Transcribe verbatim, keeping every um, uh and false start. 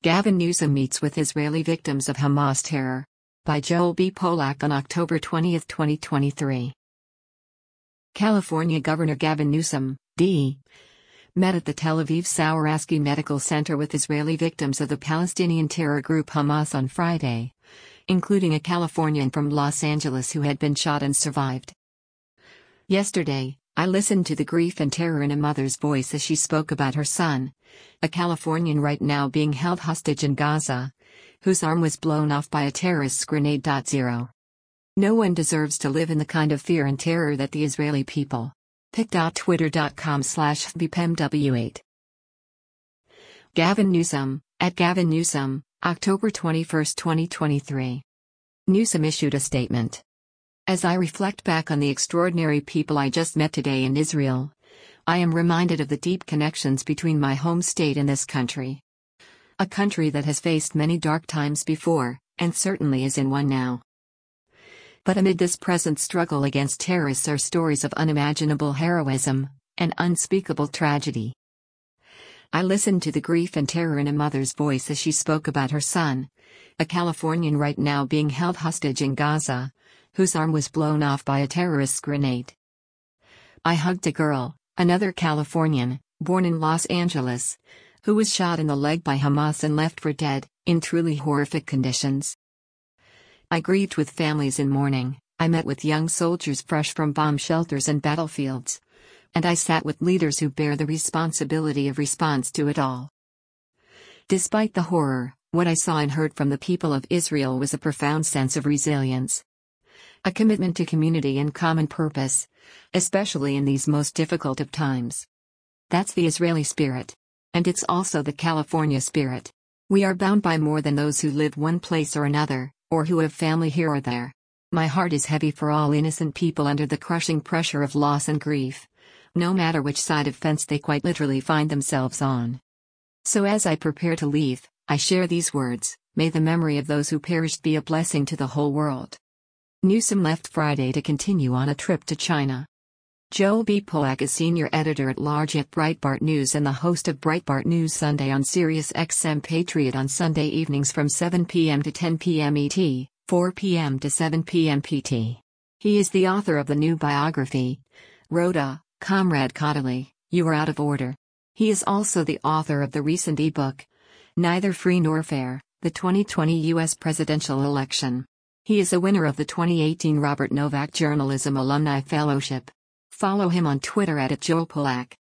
Gavin Newsom meets with Israeli victims of Hamas terror. By Joel B. Polak on October twentieth, twenty twenty-three. California Governor Gavin Newsom, D. met at the Tel Aviv Sourasky Medical Center with Israeli victims of the Palestinian terror group Hamas on Friday, including a Californian from Los Angeles who had been shot and survived. Yesterday, I listened to the grief and terror in a mother's voice as she spoke about her son, a Californian right now being held hostage in Gaza, whose arm was blown off by a terrorist's grenade. Zero. No one deserves to live in the kind of fear and terror that the Israeli people. pic.twitter.com slash bpmw8. Gavin Newsom, at Gavin Newsom, October twenty-first, twenty twenty-three. Newsom issued a statement. As I reflect back on the extraordinary people I just met today in Israel, I am reminded of the deep connections between my home state and this country. A country that has faced many dark times before, and certainly is in one now. But amid this present struggle against terrorists are stories of unimaginable heroism and unspeakable tragedy. I listened to the grief and terror in a mother's voice as she spoke about her son, a Californian right now being held hostage in Gaza, whose arm was blown off by a terrorist's grenade. I hugged a girl, another Californian, born in Los Angeles, who was shot in the leg by Hamas and left for dead, in truly horrific conditions. I grieved with families in mourning, I met with young soldiers fresh from bomb shelters and battlefields, and I sat with leaders who bear the responsibility of response to it all. Despite the horror, what I saw and heard from the people of Israel was a profound sense of resilience. A commitment to community and common purpose, especially in these most difficult of times. That's the Israeli spirit. And it's also the California spirit. We are bound by more than those who live one place or another, or who have family here or there. My heart is heavy for all innocent people under the crushing pressure of loss and grief, no matter which side of fence they quite literally find themselves on. So as I prepare to leave, I share these words: may the memory of those who perished be a blessing to the whole world. Newsom left Friday to continue on a trip to China. Joel B. Polak is senior editor-at-large at Breitbart News and the host of Breitbart News Sunday on Sirius X M Patriot on Sunday evenings from seven p m to ten p m E T, four p m to seven p m P T. He is the author of the new biography, Rhoda, Comrade Caudaly, You Are Out of Order. He is also the author of the recent ebook, Neither Free Nor Fair, the twenty twenty U S Presidential Election. He is a winner of the twenty eighteen Robert Novak Journalism Alumni Fellowship. Follow him on Twitter at Joel Polak.